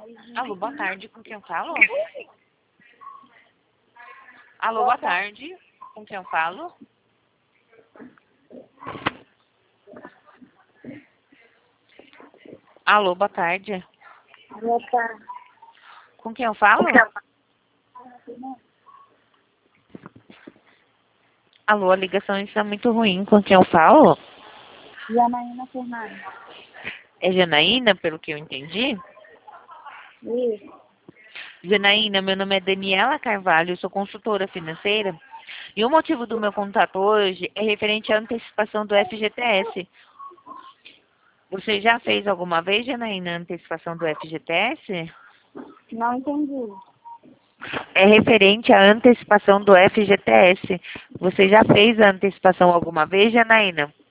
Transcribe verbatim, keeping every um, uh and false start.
Alô, boa tarde, com quem eu falo? Alô, boa tarde, com quem eu falo? Alô, boa tarde, Boa tarde. com quem eu falo? Alô, a ligação está muito ruim, com quem eu falo? Janaína Fernandes. É Janaína, pelo que eu entendi? Isso. Janaína, meu nome é Daniela Carvalho, eu sou consultora financeira. E o motivo do meu contato hoje é referente à antecipação do F G T S. Você já fez alguma vez, Janaína, a antecipação do F G T S? Não entendi. É referente à antecipação do F G T S. Você já fez a antecipação alguma vez, Janaína?